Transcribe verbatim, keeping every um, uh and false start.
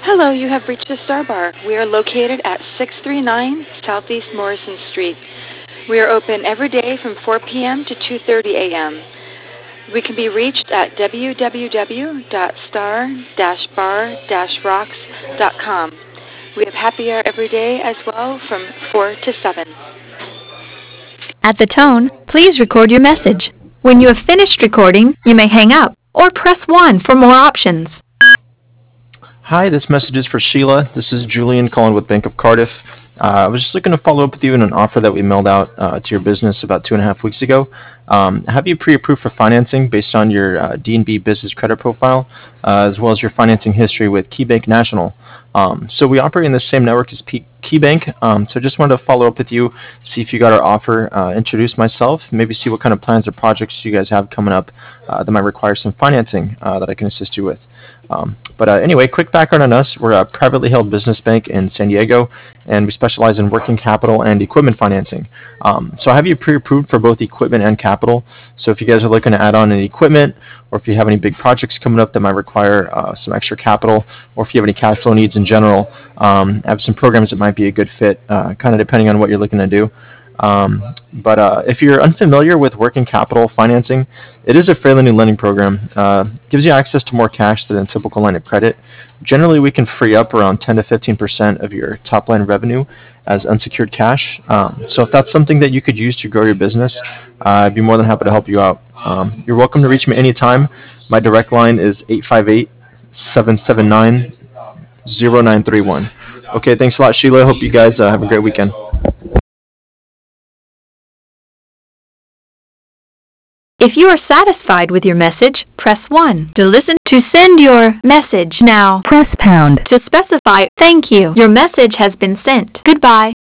Hello, you have reached the Star Bar. We are located at six three nine Southeast Morrison Street. We are open every day from four p.m. to two thirty a.m. We can be reached at w w w dot star dash bar dash rocks dot com. We have happy hour every day as well from four to seven. At the tone, please record your message. When you have finished recording, you may hang up or press one for more options. Hi, this message is for Sheila. This is Julian calling with Bank of Cardiff. Uh, I was just looking to follow up with you on an offer that we mailed out uh, to your business about two and a half weeks ago. Um, have you pre-approved for financing based on your uh, D N B business credit profile, uh, as well as your financing history with KeyBank National? Um, so we operate in the same network as P- KeyBank, um, so just wanted to follow up with you, see if you got our offer, uh, introduce myself, maybe see what kind of plans or projects you guys have coming up uh, that might require some financing uh, that I can assist you with. Um, but uh, anyway, quick background on us. We're a privately held business bank in San Diego, and we specialize in working capital and equipment financing. Um, so I have you pre-approved for both equipment and capital. So if you guys are looking to add on any equipment, or if you have any big projects coming up that might require uh, some extra capital, or if you have any cash flow needs in general, um, I have some programs that might be a good fit, uh, kind of depending on what you're looking to do. Um, but uh, if you're unfamiliar with working capital financing, it is a fairly new lending program. Uh, gives you access to more cash than a typical line of credit. Generally, we can free up around ten to fifteen percent of your top line revenue as unsecured cash. Um, so if that's something that you could use to grow your business, uh, I'd be more than happy to help you out. Um, you're welcome to reach me anytime. My direct line is eight five eight, seven seven nine, zero nine three one. Okay, thanks a lot, Sheila. Hope you guys uh, have a great weekend. If you are satisfied with your message, press one. To listen, to send your message now, press pound. To specify, thank you. Your message has been sent. Goodbye.